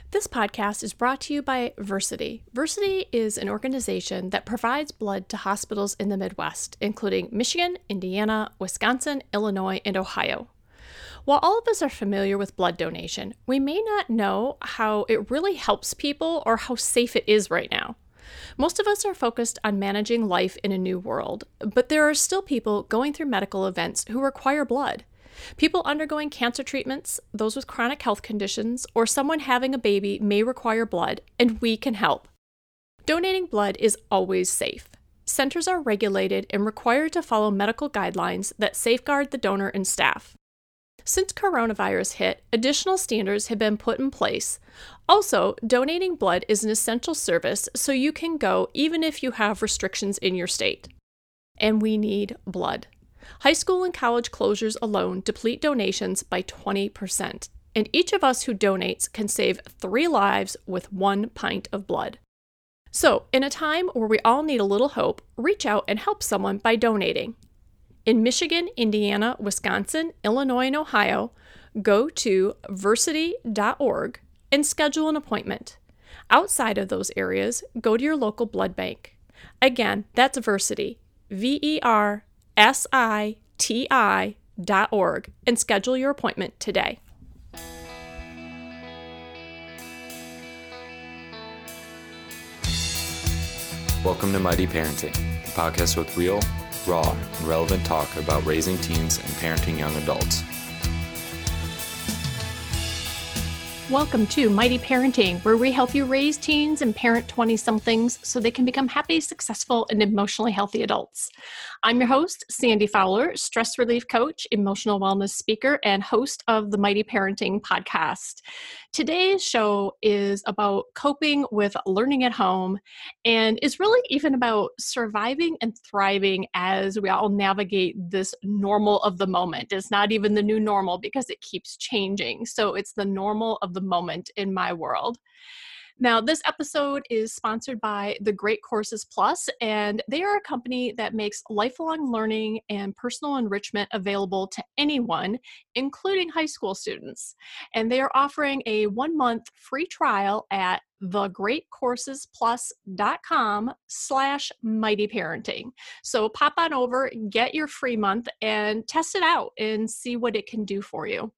This podcast is brought to you by Versiti. Versiti is an organization that provides blood to hospitals in the Midwest, including Michigan, Indiana, Wisconsin, Illinois, and Ohio. While all of us are familiar with blood donation, we may not know how it really helps people or how safe it is right now. Most of us are focused on managing life in a new world, but there are still people going through medical events who require blood. People undergoing cancer treatments, those with chronic health conditions, or someone having a baby may require blood, and we can help. Donating blood is always safe. Centers are regulated and required to follow medical guidelines that safeguard the donor and staff. Since coronavirus hit, additional standards have been put in place. Also, donating blood is an essential service, so you can go even if you have restrictions in your state. And we need blood. High school and college closures alone deplete donations by 20%, and each of us who donates can save 3 lives with 1 pint of blood. So, in a time where we all need a little hope, reach out and help someone by donating. In Michigan, Indiana, Wisconsin, Illinois, and Ohio, go to versiti.org and schedule an appointment. Outside of those areas, go to your local blood bank. Again, that's Versiti, VERSITI.org, and schedule your appointment today. Welcome to Mighty Parenting, the podcast with real, raw, and relevant talk about raising teens and parenting young adults. Welcome to Mighty Parenting, where we help you raise teens and parent 20-somethings so they can become happy, successful, and emotionally healthy adults. I'm your host, Sandy Fowler, stress relief coach, emotional wellness speaker, and host of the Mighty Parenting podcast. Today's show is about coping with learning at home and is really even about surviving and thriving as we all navigate this normal of the moment. It's not even the new normal because it keeps changing. So it's the normal of the moment in my world. Now, this episode is sponsored by the Great Courses Plus, and they are a company that makes lifelong learning and personal enrichment available to anyone, including high school students. And they are offering a 1-month free trial at thegreatcoursesplus.com/mightyparenting. So pop on over, get your free month, and test it out and see what it can do for you.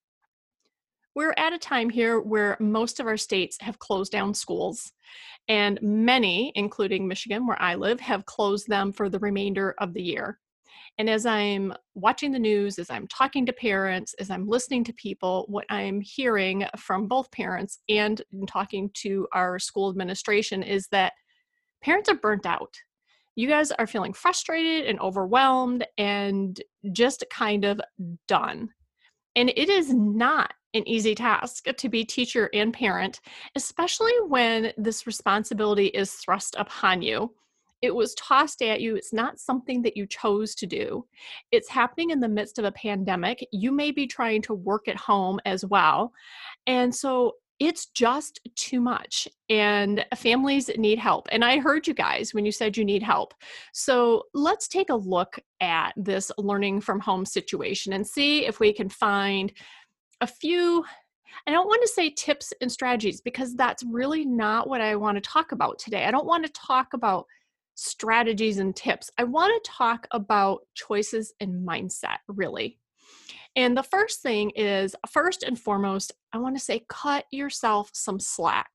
We're at a time here where most of our states have closed down schools, and many, including Michigan, where I live, have closed them for the remainder of the year. And as I'm watching the news, as I'm talking to parents, as I'm listening to people, what I'm hearing from both parents and talking to our school administration is that parents are burnt out. You guys are feeling frustrated and overwhelmed and just kind of done. And it is not an easy task to be teacher and parent, especially when this responsibility is thrust upon you. It was tossed at you. It's not something that you chose to do. It's happening in the midst of a pandemic. You may be trying to work at home as well. And so it's just too much, and families need help. And I heard you guys when you said you need help. So let's take a look at this learning from home situation and see if we can find a few, I don't want to say tips and strategies, because that's really not what I want to talk about today. I don't want to talk about strategies and tips. I want to talk about choices and mindset, really. And the first thing is, first and foremost, I want to say cut yourself some slack,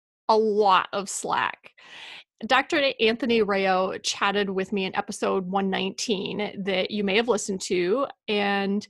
a lot of slack. Dr. Anthony Rayo chatted with me in episode 119 that you may have listened to, and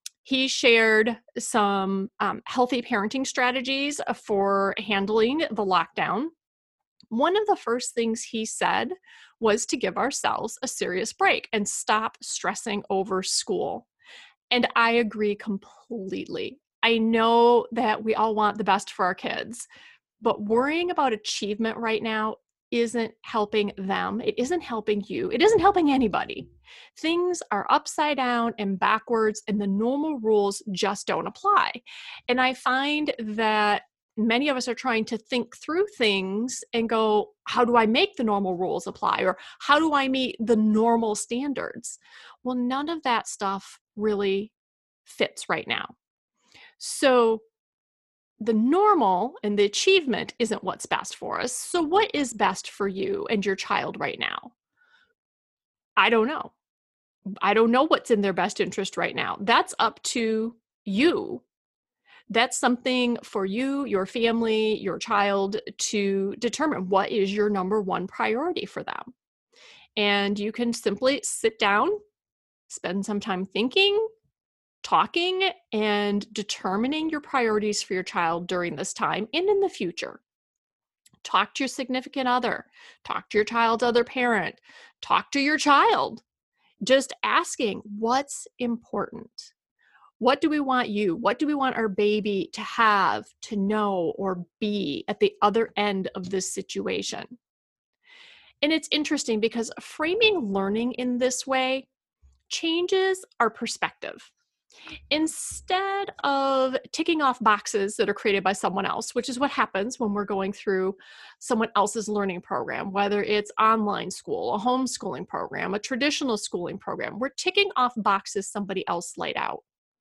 he shared some healthy parenting strategies for handling the lockdown. One of the first things he said was to give ourselves a serious break and stop stressing over school. And I agree completely. I know that we all want the best for our kids, but worrying about achievement right now isn't helping them. It isn't helping you. It isn't helping anybody. Things are upside down and backwards, and the normal rules just don't apply. And I find that many of us are trying to think through things and go, how do I make the normal rules apply? Or how do I meet the normal standards? Well, none of that stuff really fits right now. So the normal and the achievement isn't what's best for us. So what is best for you and your child right now? I don't know. I don't know what's in their best interest right now. That's up to you. That's something for you, your family, your child to determine what is your number one priority for them. And you can simply sit down, spend some time thinking, talking, and determining your priorities for your child during this time and in the future. Talk to your significant other, talk to your child's other parent, talk to your child. Just asking what's important. What do we want you? What do we want our baby to have, to know, or be at the other end of this situation? And it's interesting because framing learning in this way changes our perspective. Instead of ticking off boxes that are created by someone else, which is what happens when we're going through someone else's learning program, whether it's online school, a homeschooling program, a traditional schooling program, we're ticking off boxes somebody else laid out.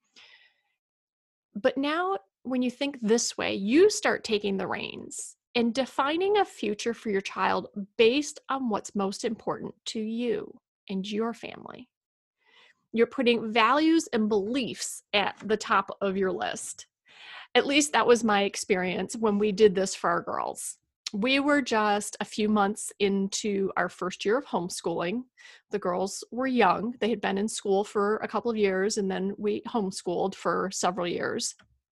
But now, when you think this way, you start taking the reins and defining a future for your child based on what's most important to you and your family. You're putting values and beliefs at the top of your list. At least that was my experience when we did this for our girls. We were just a few months into our first year of homeschooling. The girls were young. They had been in school for a couple of years, and then we homeschooled for several years.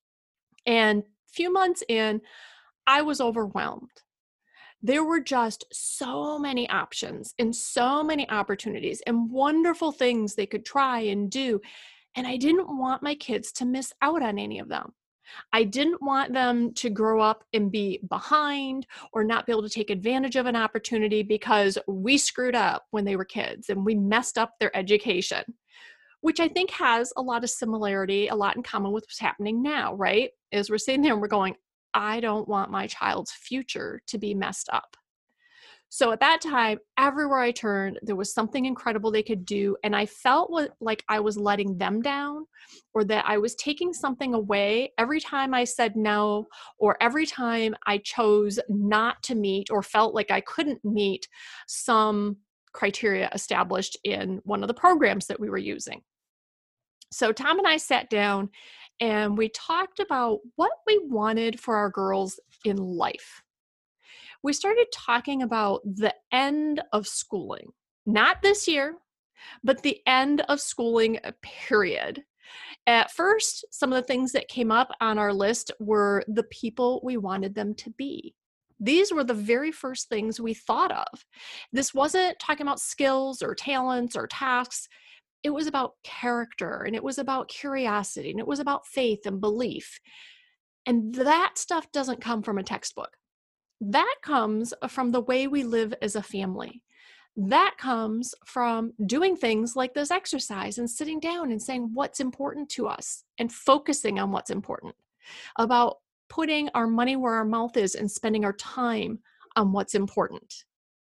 And a few months in, I was overwhelmed. There were just so many options and so many opportunities and wonderful things they could try and do. And I didn't want my kids to miss out on any of them. I didn't want them to grow up and be behind or not be able to take advantage of an opportunity because we screwed up when they were kids and we messed up their education, which I think has a lot of similarity, a lot in common with what's happening now, right? As we're sitting there and we're going, I don't want my child's future to be messed up. So at that time, everywhere I turned, there was something incredible they could do. And I felt like I was letting them down or that I was taking something away every time I said no, or every time I chose not to meet or felt like I couldn't meet some criteria established in one of the programs that we were using. So Tom and I sat down and we talked about what we wanted for our girls in life. We started talking about the end of schooling, not this year, but the end of schooling period. At first, some of the things that came up on our list were the people we wanted them to be. These were the very first things we thought of. This wasn't talking about skills or talents or tasks. It was about character, and it was about curiosity, and it was about faith and belief. And that stuff doesn't come from a textbook. That comes from the way we live as a family. That comes from doing things like this exercise and sitting down and saying what's important to us and focusing on what's important, about putting our money where our mouth is and spending our time on what's important.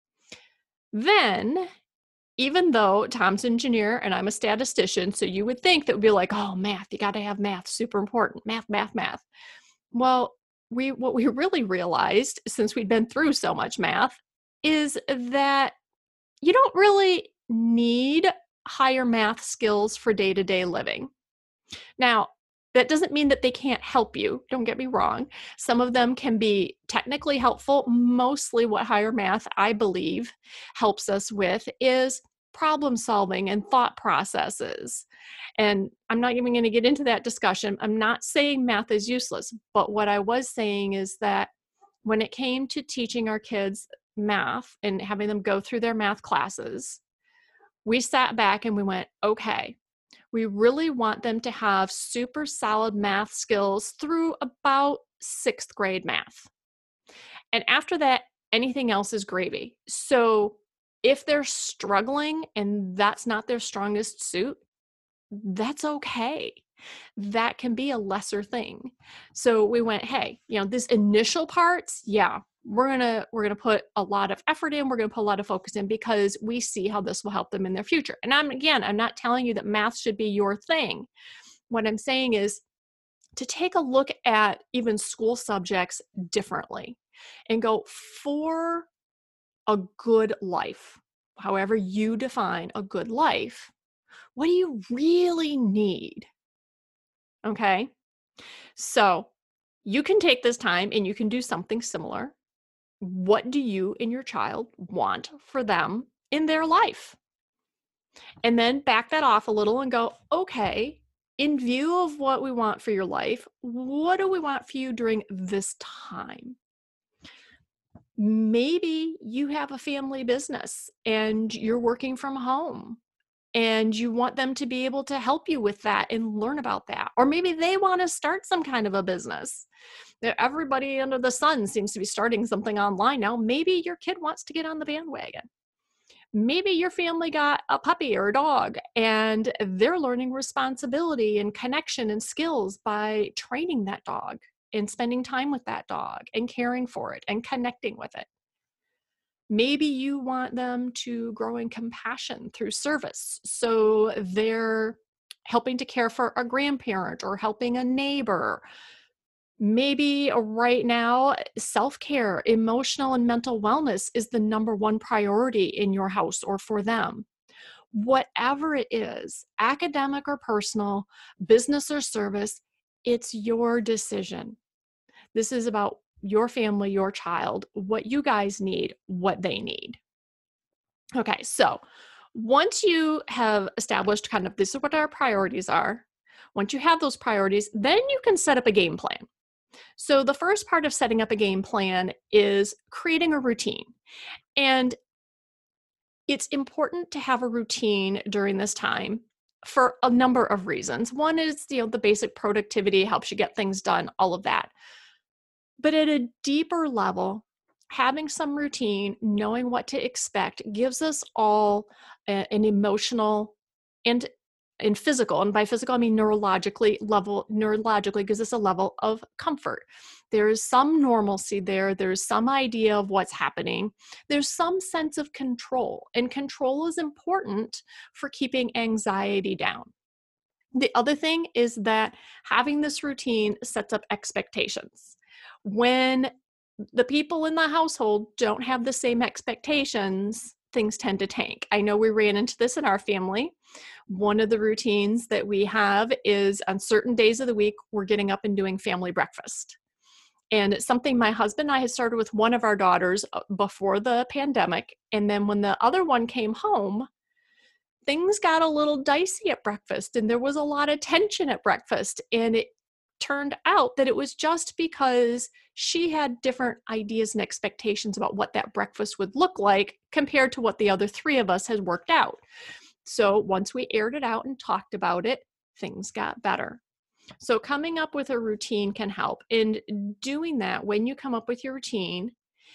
Then, even though Tom's an engineer and I'm a statistician, so you would think that would be like, oh, math, you got to have math, super important, math. Well, what we really realized, since we'd been through so much math, is that you don't really need higher math skills for day-to-day living. Now, that doesn't mean that they can't help you. Don't get me wrong. Some of them can be technically helpful. Mostly what higher math, I believe, helps us with is problem solving and thought processes. And I'm not even going to get into that discussion. I'm not saying math is useless, but what I was saying is that when it came to teaching our kids math and having them go through their math classes, we sat back and we went, okay, we really want them to have super solid math skills through about 6th grade math. And after that, anything else is gravy. So if they're struggling and that's not their strongest suit, that's okay. That can be a lesser thing. So we went, hey, this initial parts, yeah, we're gonna put a lot of effort in, we're gonna put a lot of focus in because we see how this will help them in their future. And I'm not telling you that math should be your thing. What I'm saying is to take a look at even school subjects differently and go, for a good life, however you define a good life, what do you really need? Okay. So you can take this time and you can do something similar. What do you and your child want for them in their life? And then back that off a little and go, okay, in view of what we want for your life, what do we want for you during this time? Maybe you have a family business and you're working from home and you want them to be able to help you with that and learn about that. Or maybe they want to start some kind of a business. Everybody under the sun seems to be starting something online now. Maybe your kid wants to get on the bandwagon. Maybe your family got a puppy or a dog and they're learning responsibility and connection and skills by training that dog and spending time with that dog and caring for it and connecting with it. Maybe you want them to grow in compassion through service. So they're helping to care for a grandparent or helping a neighbor. Maybe right now, self-care, emotional and mental wellness is the number one priority in your house or for them. Whatever it is, academic or personal, business or service, it's your decision. This is about your family, your child, what you guys need, what they need. Okay, so once you have established kind of this is what our priorities are, once you have those priorities, then you can set up a game plan. So the first part of setting up a game plan is creating a routine. And it's important to have a routine during this time for a number of reasons. One is, the basic productivity helps you get things done, all of that. But at a deeper level, having some routine, knowing what to expect, gives us all an emotional and physical, and by physical I mean neurologically gives us a level of comfort. There's some normalcy there. There's some idea of what's happening. There's some sense of control, and control is important for keeping anxiety down. The other thing is that having this routine sets up expectations. When the people in the household don't have the same expectations, things tend to tank. I know we ran into this in our family. One of the routines that we have is on certain days of the week, we're getting up and doing family breakfast. And it's something my husband and I had started with one of our daughters before the pandemic. And then when the other one came home, things got a little dicey at breakfast and there was a lot of tension at breakfast. And it turned out that it was just because she had different ideas and expectations about what that breakfast would look like compared to what the other three of us had worked out. So once we aired it out and talked about it, things got better. So coming up with a routine can help. And doing that, when you come up with your routine,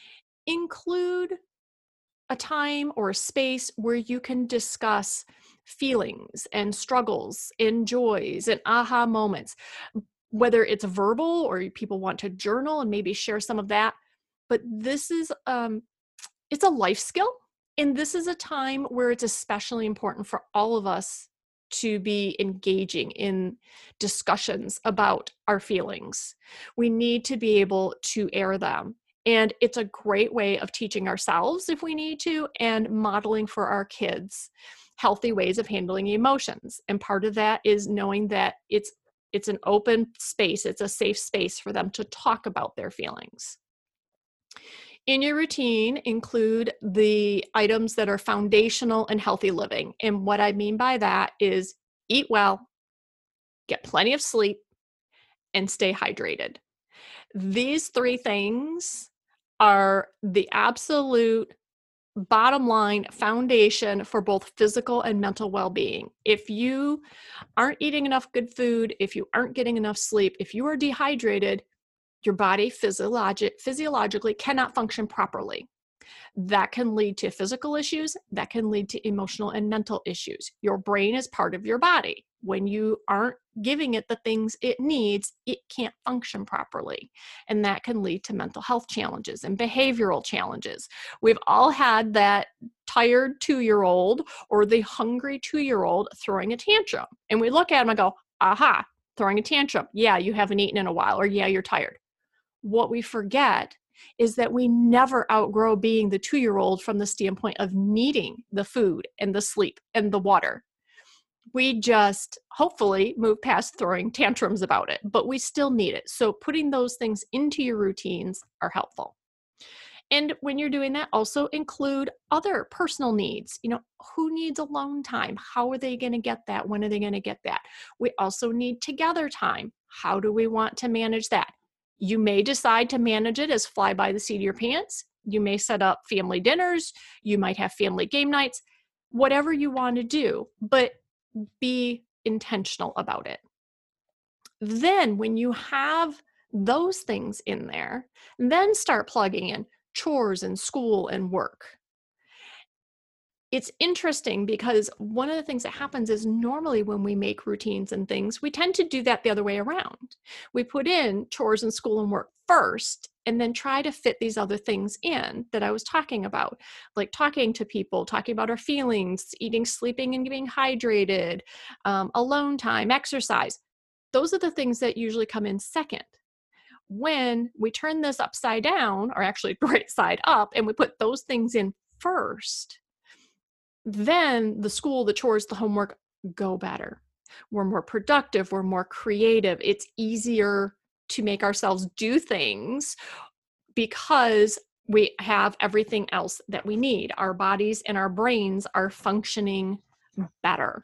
include a time or a space where you can discuss feelings and struggles and joys and aha moments, whether it's verbal or people want to journal and maybe share some of that. But this is, it's a life skill. And this is a time where it's especially important for all of us to be engaging in discussions about our feelings. We need to be able to air them. And it's a great way of teaching ourselves if we need to, and modeling for our kids healthy ways of handling emotions. And part of that is knowing that it's an open space. It's a safe space for them to talk about their feelings. In your routine, include the items that are foundational and healthy living. And what I mean by that is eat well, get plenty of sleep, and stay hydrated. These three things are the absolute bottom line foundation for both physical and mental well-being. If you aren't eating enough good food, if you aren't getting enough sleep, if you are dehydrated, your body physiologically cannot function properly. That can lead to physical issues. That can lead to emotional and mental issues. Your brain is part of your body. When you aren't giving it the things it needs, it can't function properly. And that can lead to mental health challenges and behavioral challenges. We've all had that tired 2-year-old or the hungry 2-year-old throwing a tantrum. And we look at them and go, aha, throwing a tantrum. Yeah, you haven't eaten in a while, or yeah, you're tired. What we forget is that we never outgrow being the 2-year-old from the standpoint of needing the food and the sleep and the water. We just hopefully move past throwing tantrums about it, but we still need it. So putting those things into your routines are helpful. And when you're doing that, also include other personal needs. Who needs alone time? How are they going to get that? When are they going to get that? We also need together time. How do we want to manage that? You may decide to manage it as fly by the seat of your pants. You may set up family dinners. You might have family game nights, whatever you want to do, but be intentional about it. Then when you have those things in there, then start plugging in chores and school and work. It's interesting because one of the things that happens is normally when we make routines and things, we tend to do that the other way around. We put in chores and school and work first, and then try to fit these other things in that I was talking about, like talking to people, talking about our feelings, eating, sleeping, and being hydrated, alone time, exercise. Those are the things that usually come in second. When we turn this upside down, or actually right side up, and we put those things in first, then the school, the chores, the homework go better. We're more productive. We're more creative. It's easier to make ourselves do things because we have everything else that we need. Our bodies and our brains are functioning better.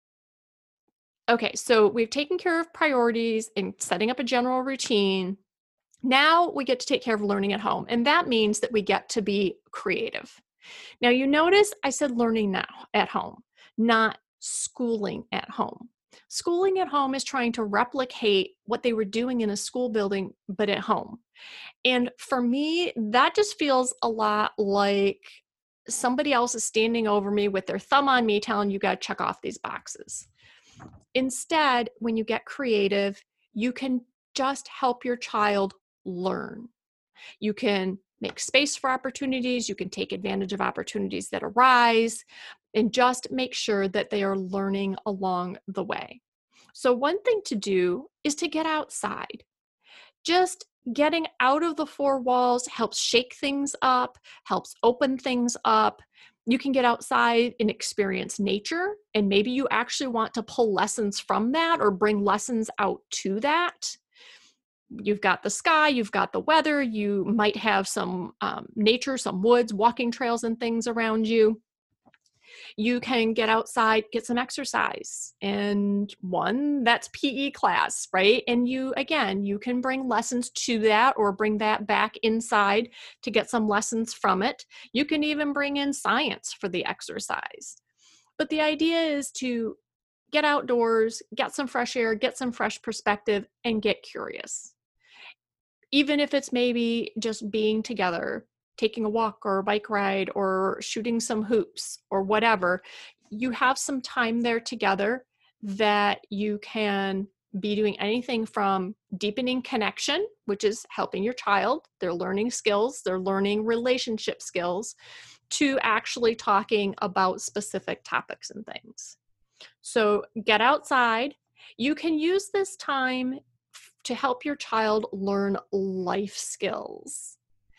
Okay, so we've taken care of priorities and setting up a general routine. Now we get to take care of learning at home, and that means that we get to be creative. Now, you notice I said learning now at home, not schooling at home. Schooling at home is trying to replicate what they were doing in a school building, but at home. And for me, that just feels a lot like somebody else is standing over me with their thumb on me telling you got to check off these boxes. Instead, when you get creative, you can just help your child learn. You can make space for opportunities. You can take advantage of opportunities that arise and just make sure that they are learning along the way. So one thing to do is to get outside. Just getting out of the four walls helps shake things up, helps open things up. You can get outside and experience nature, and maybe you actually want to pull lessons from that or bring lessons out to that. You've got the sky, you've got the weather, you might have some nature, some woods, walking trails and things around you. You can get outside, get some exercise. And one, that's PE class, right? And you can bring lessons to that or bring that back inside to get some lessons from it. You can even bring in science for the exercise. But the idea is to get outdoors, get some fresh air, get some fresh perspective, and get curious. Even if it's maybe just being together, taking a walk or a bike ride or shooting some hoops or whatever, you have some time there together that you can be doing anything from deepening connection, which is helping your child, they're learning skills, they're learning relationship skills, to actually talking about specific topics and things. So get outside. You can use this time to help your child learn life skills.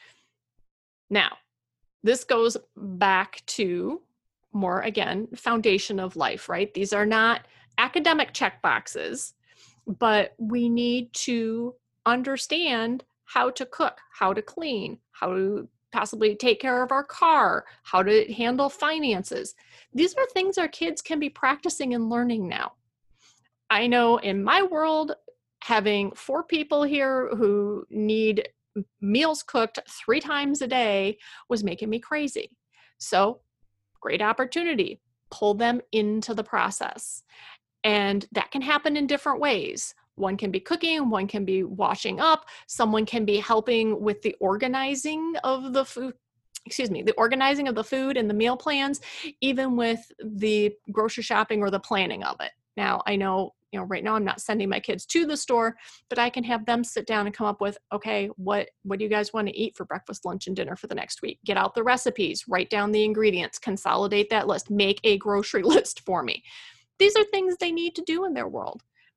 Now, this goes back to more, again, foundation of life, right? These are not academic checkboxes, but we need to understand how to cook, how to clean, how to possibly take care of our car, how to handle finances. These are things our kids can be practicing and learning now. I know in my world, having 4 people here who need meals cooked 3 times a day was making me crazy. So, great opportunity. Pull them into the process. And that can happen in different ways. One can be cooking, one can be washing up, someone can be helping with the organizing of the food, the organizing of the food and the meal plans, even with the grocery shopping or the planning of it. Now, I know, right now I'm not sending my kids to the store, but I can have them sit down and come up with, okay, what do you guys want to eat for breakfast, lunch, and dinner for the next week? Get out the recipes, write down the ingredients, consolidate that list, make a grocery list for me. These are things they need to do in their world.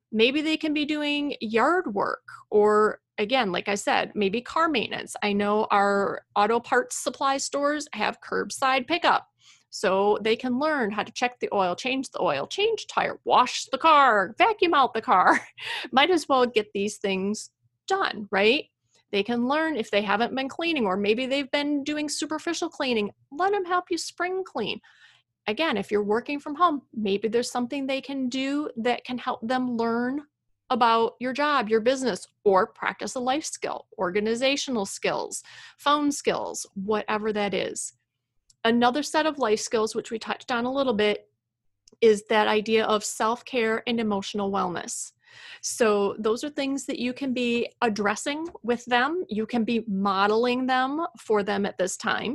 Maybe they can be doing yard work, or again, like I said, maybe car maintenance. I know our auto parts supply stores have curbside pickup. So they can learn how to check the oil, change tire, wash the car, vacuum out the car. Might as well get these things done, right? They can learn if they haven't been cleaning, or maybe they've been doing superficial cleaning. Let them help you spring clean. Again, if you're working from home, maybe there's something they can do that can help them learn about your job, your business, or practice a life skill, organizational skills, phone skills, whatever that is. Another set of life skills, which we touched on a little bit, is that idea of self-care and emotional wellness. So those are things that you can be addressing with them. You can be modeling them for them at this time.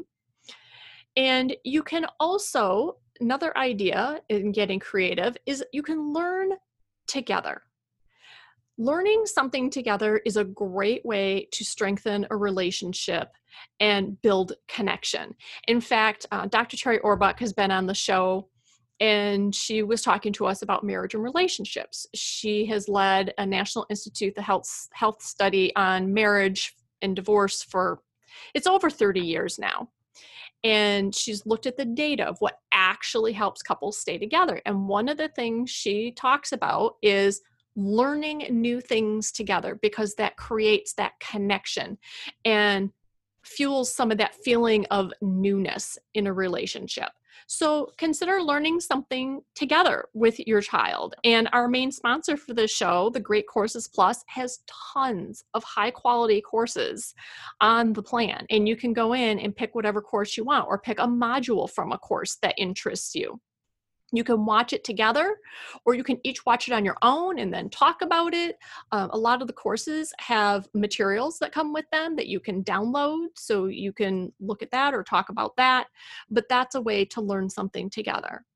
And you can also, another idea in getting creative is you can learn together. Learning something together is a great way to strengthen a relationship and build connection. In fact, Dr. Terry Orbuch has been on the show, and she was talking to us about marriage and relationships. She has led a National Institute, the health study on marriage and divorce for, it's over 30 years now. And she's looked at the data of what actually helps couples stay together. And one of the things she talks about is learning new things together, because that creates that connection and fuels some of that feeling of newness in a relationship. So consider learning something together with your child. And our main sponsor for this show, the Great Courses Plus, has tons of high quality courses on the plan. And you can go in and pick whatever course you want, or pick a module from a course that interests you. You can watch it together, or you can each watch it on your own and then talk about it. A lot of the courses have materials that come with them that you can download, so you can look at that or talk about that. But that's a way to learn something together.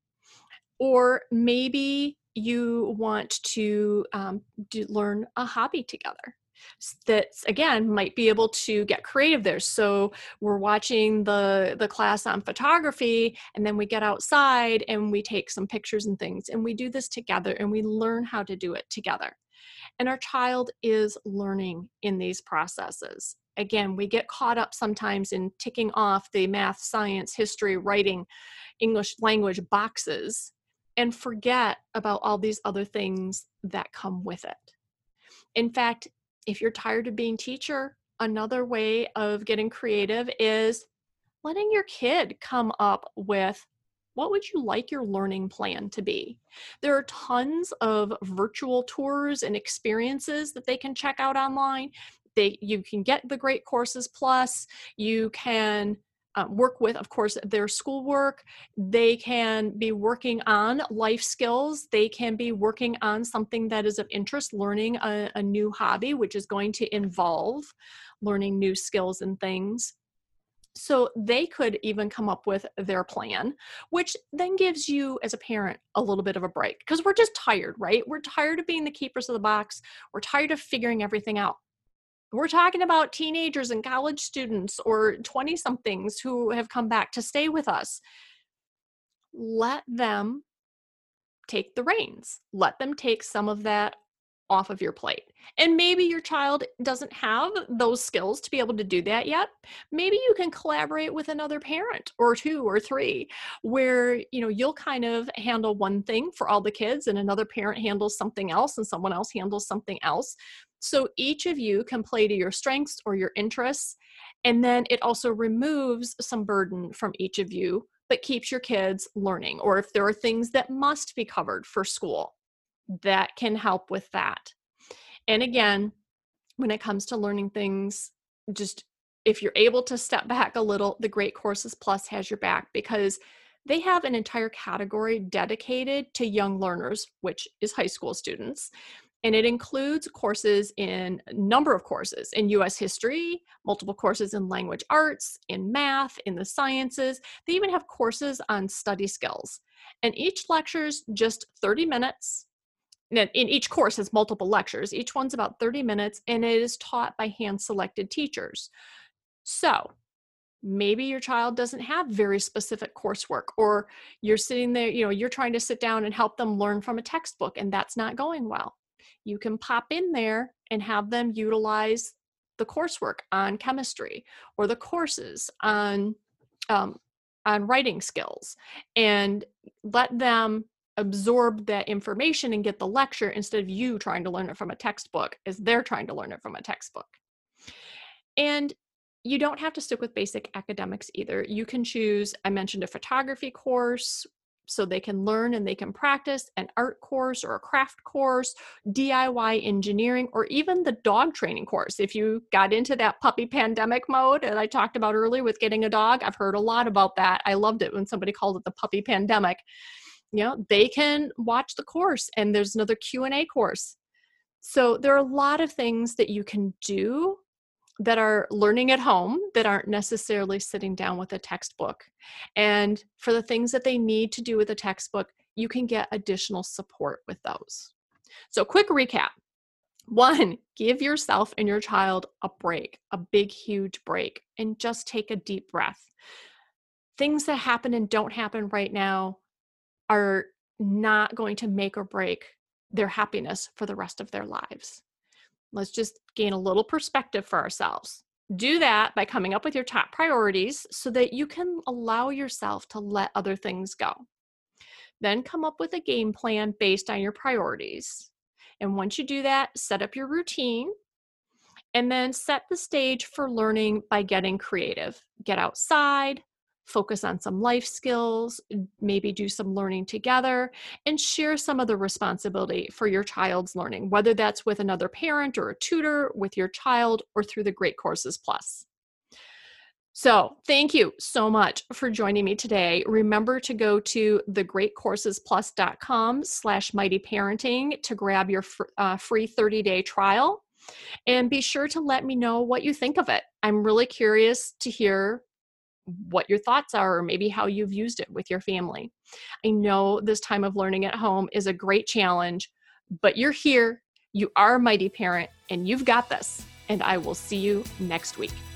Or maybe you want to learn a hobby together. That, again, might be able to get creative there. So we're watching the class on photography, and then we get outside and we take some pictures and things, and we do this together, and we learn how to do it together. And our child is learning in these processes. Again, we get caught up sometimes in ticking off the math, science, history, writing, English language boxes, and forget about all these other things that come with it. In fact, if you're tired of being teacher, another way of getting creative is letting your kid come up with, what would you like your learning plan to be? There are tons of virtual tours and experiences that they can check out online. You can get the Great Courses Plus. You can work with, of course, their schoolwork. They can be working on life skills. They can be working on something that is of interest, learning a new hobby, which is going to involve learning new skills and things. So they could even come up with their plan, which then gives you as a parent a little bit of a break, because we're just tired, right? We're tired of being the keepers of the box. We're tired of figuring everything out. We're talking about teenagers and college students or 20-somethings who have come back to stay with us. Let them take the reins. Let them take some of that off of your plate. And maybe your child doesn't have those skills to be able to do that yet. Maybe you can collaborate with another parent or two or three, where you'll kind of handle one thing for all the kids, and another parent handles something else, and someone else handles something else. So each of you can play to your strengths or your interests. And then it also removes some burden from each of you, but keeps your kids learning. Or if there are things that must be covered for school, that can help with that. And again, when it comes to learning things, just if you're able to step back a little, the Great Courses Plus has your back, because they have an entire category dedicated to young learners, which is high school students. And it includes courses in a number of courses in U.S. history, multiple courses in language arts, in math, in the sciences. They even have courses on study skills. And each lecture's just 30 minutes. In each course has multiple lectures. Each one's about 30 minutes, and it is taught by hand-selected teachers. So maybe your child doesn't have very specific coursework, or you're sitting there, you're trying to sit down and help them learn from a textbook, and that's not going well. you can pop in there and have them utilize the coursework on chemistry or the courses on writing skills, and let them absorb that information and get the lecture instead of you trying to learn it from a textbook as they're trying to learn it from a textbook. And you don't have to stick with basic academics either. You can choose, I mentioned a photography course so they can learn and they can practice, an art course or a craft course, DIY engineering, or even the dog training course. If you got into that puppy pandemic mode that I talked about earlier with getting a dog, I've heard a lot about that. I loved it when somebody called it the puppy pandemic. They can watch the course, and there's another Q&A course. So there are a lot of things that you can do that are learning at home that aren't necessarily sitting down with a textbook. And for the things that they need to do with a textbook, you can get additional support with those. So quick recap. 1, give yourself and your child a break, a big, huge break, and just take a deep breath. Things that happen and don't happen right now are not going to make or break their happiness for the rest of their lives. Let's just gain a little perspective for ourselves. Do that by coming up with your top priorities so that you can allow yourself to let other things go. Then come up with a game plan based on your priorities. And once you do that, set up your routine and then set the stage for learning by getting creative. Get outside, focus on some life skills, maybe do some learning together, and share some of the responsibility for your child's learning, whether that's with another parent or a tutor, with your child, or through the Great Courses Plus. So thank you so much for joining me today. Remember to go to thegreatcoursesplus.com/mightyparenting to grab your free 30-day trial, and be sure to let me know what you think of it. I'm really curious to hear what your thoughts are, or maybe how you've used it with your family. I know this time of learning at home is a great challenge, but you're here, you are a mighty parent, and you've got this. And I will see you next week.